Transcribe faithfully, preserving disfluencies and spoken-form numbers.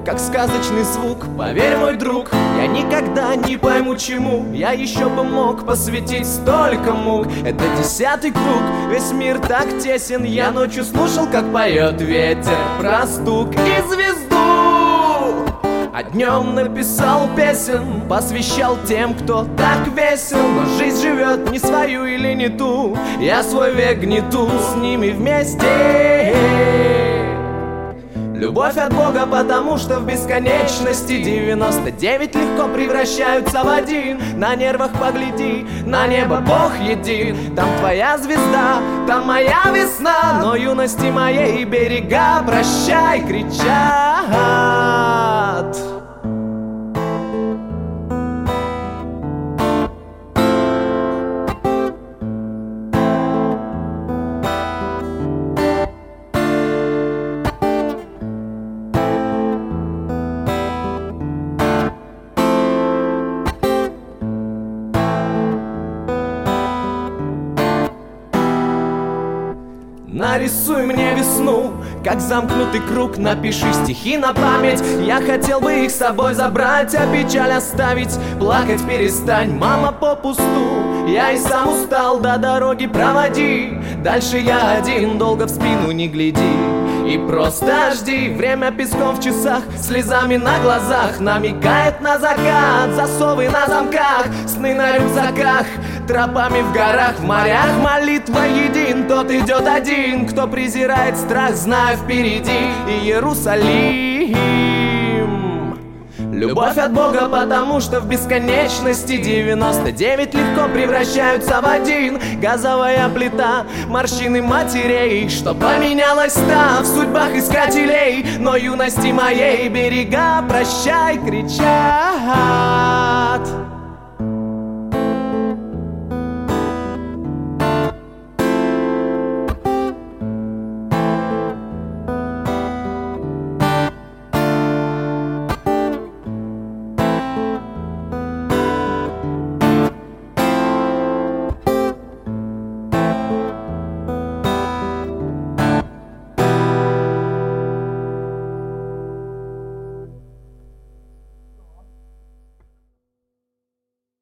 как сказочный звук. Поверь, мой друг, я никогда не пойму, чему я еще бы мог посвятить столько мук. Это десятый круг, весь мир так тесен. Я ночью слушал, как поет ветер про стук и звезду, а днем написал песен, посвящал тем, кто так весел. Но жизнь живет не свою или не ту, я свой век гнету с ними вместе. Любовь от Бога, потому что в бесконечности девяносто девять легко превращаются в один. На нервах погляди, на небо Бог един. Там твоя звезда, там моя весна, но юности моей берега прощай кричат. Нарисуй мне весну, как замкнутый круг. Напиши стихи на память, я хотел бы их с собой забрать, а печаль оставить. Плакать перестань, мама, попусту. Я и сам устал, до дороги проводи. Дальше я один, долго в спину не гляди. И просто жди, время песком в часах, слезами на глазах намекает на закат. Засовы на замках, сны на рюкзаках, тропами в горах, в морях молитва един. Тот идет один, кто презирает страх, зная впереди Иерусалим. Любовь от Бога, потому что в бесконечности девяносто девять легко превращаются в один. Газовая плита, морщины матерей, что поменялось там в судьбах искателей. Но юности моей берега прощай кричат.